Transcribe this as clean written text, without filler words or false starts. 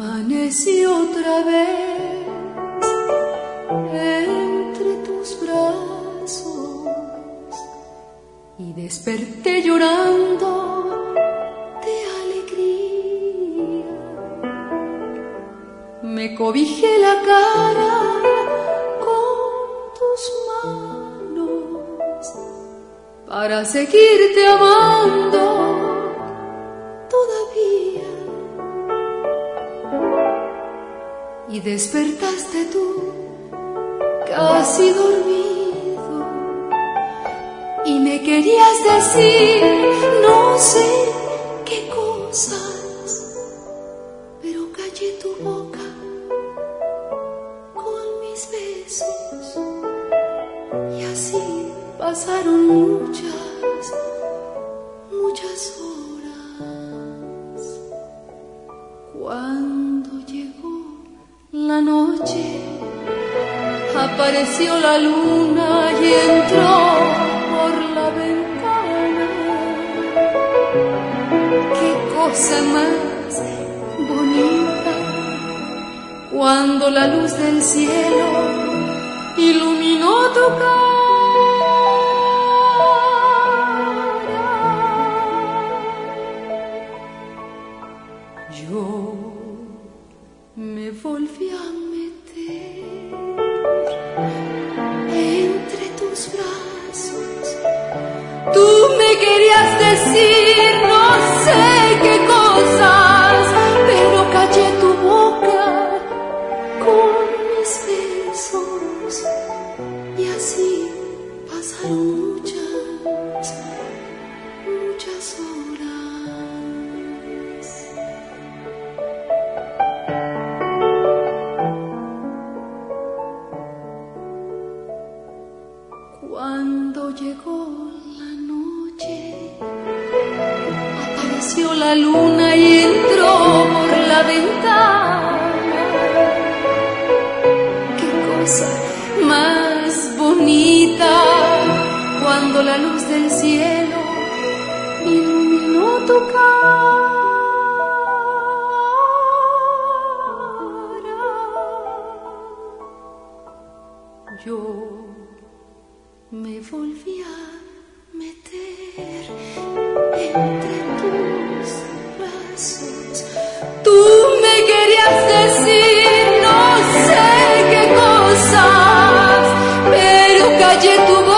Amanecí otra vez entre tus brazos y desperté llorando de alegría. Me cobijé la cara con tus manos para seguirte amando todavía. Y despertaste tú, casi dormido, y me querías decir no sé qué cosas, pero callé tu boca con mis besos, y así pasaron muchas horas. Cuando llegó la noche, apareció la luna y entró por la ventana. Qué cosa más bonita cuando la luz del cielo iluminó tu cara. Yo me volví a meter entre tus brazos. Tú me querías decir no sé qué cosas, pero callé tu boca con mis besos, y así pasaron muchas horas. Cuando llegó la noche, apareció la luna y entró por la ventana. Qué cosa más bonita cuando la luz del cielo iluminó tu cara. Yo me volví a meter entre tus brazos. Tú me querías decir no sé qué cosas, pero callé tu voz